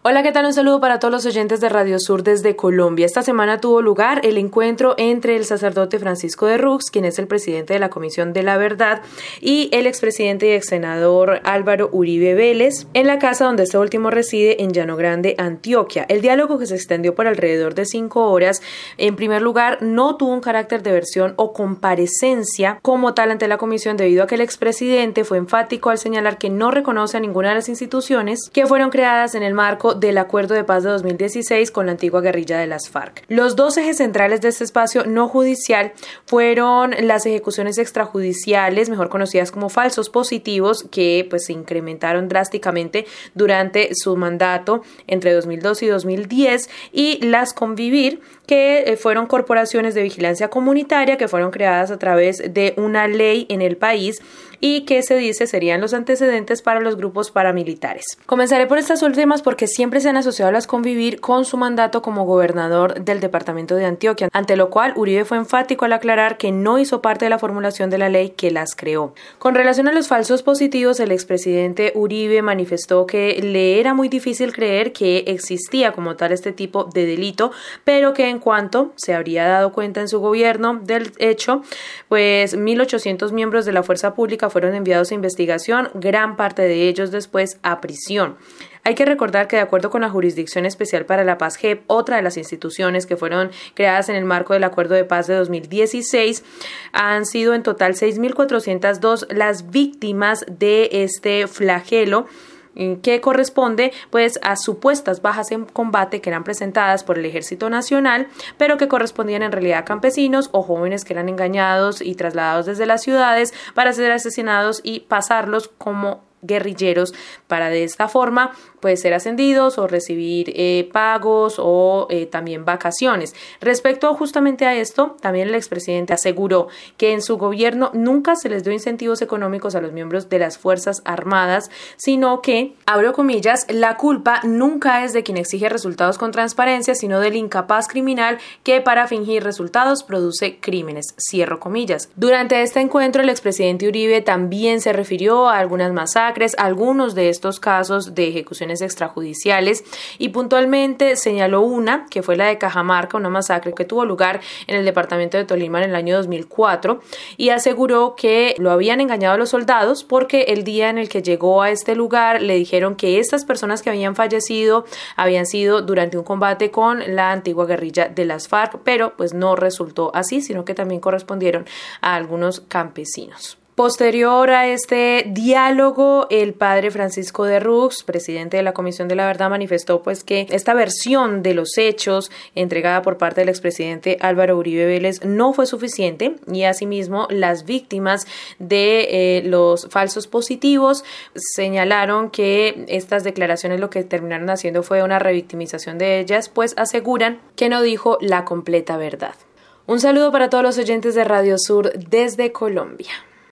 Hola, ¿qué tal? Un saludo para todos los oyentes de Radio Sur desde Colombia. Esta semana tuvo lugar el encuentro entre el sacerdote Francisco de Rux, quien es el presidente de la Comisión de la Verdad, y el expresidente y exsenador Álvaro Uribe Vélez, en la casa donde este último reside en Llano Grande, Antioquia. El diálogo, que se extendió por alrededor de 5 horas, en primer lugar, no tuvo un carácter de versión o comparecencia como tal ante la comisión, debido a que el expresidente fue enfático al señalar que no reconoce a ninguna de las instituciones que fueron creadas en el marco del Acuerdo de Paz de 2016 con la antigua guerrilla de las FARC. Los dos ejes centrales de este espacio no judicial fueron las ejecuciones extrajudiciales, mejor conocidas como falsos positivos, que se incrementaron drásticamente durante su mandato entre 2002 y 2010, y las Convivir, que fueron corporaciones de vigilancia comunitaria que fueron creadas a través de una ley en el país y que se dice serían los antecedentes para los grupos paramilitares. Comenzaré por estas últimas porque siempre se han asociado las Convivir con su mandato como gobernador del departamento de Antioquia, ante lo cual Uribe fue enfático al aclarar que no hizo parte de la formulación de la ley que las creó. Con relación a los falsos positivos, el expresidente Uribe manifestó que le era muy difícil creer que existía como tal este tipo de delito, pero que en cuanto se habría dado cuenta en su gobierno del hecho, 1.800 miembros de la fuerza pública fueron enviados a investigación, gran parte de ellos después a prisión. Hay que recordar que, de acuerdo con la Jurisdicción Especial para la Paz, JEP, otra de las instituciones que fueron creadas en el marco del Acuerdo de Paz de 2016, han sido en total 6.402 las víctimas de este flagelo, que corresponde a supuestas bajas en combate que eran presentadas por el Ejército Nacional, pero que correspondían en realidad a campesinos o jóvenes que eran engañados y trasladados desde las ciudades para ser asesinados y pasarlos como guerrilleros para de esta forma ser ascendidos o recibir pagos o también vacaciones. Respecto justamente a esto, también el expresidente aseguró que en su gobierno nunca se les dio incentivos económicos a los miembros de las Fuerzas Armadas, sino que, abro comillas, la culpa nunca es de quien exige resultados con transparencia, sino del incapaz criminal que para fingir resultados produce crímenes, cierro comillas. Durante este encuentro, el expresidente Uribe también se refirió a algunas masacres, algunos de estos casos de ejecuciones extrajudiciales, y puntualmente señaló una, que fue la de Cajamarca, una masacre que tuvo lugar en el departamento de Tolima en el año 2004, y aseguró que lo habían engañado a los soldados porque el día en el que llegó a este lugar le dijeron que estas personas que habían fallecido habían sido durante un combate con la antigua guerrilla de las FARC, pero no resultó así, sino que también correspondieron a algunos campesinos. Posterior a este diálogo, el padre Francisco de Rux, presidente de la Comisión de la Verdad, manifestó que esta versión de los hechos entregada por parte del expresidente Álvaro Uribe Vélez no fue suficiente, y asimismo las víctimas de los falsos positivos señalaron que estas declaraciones lo que terminaron haciendo fue una revictimización de ellas, aseguran que no dijo la completa verdad. Un saludo para todos los oyentes de Radio Sur desde Colombia.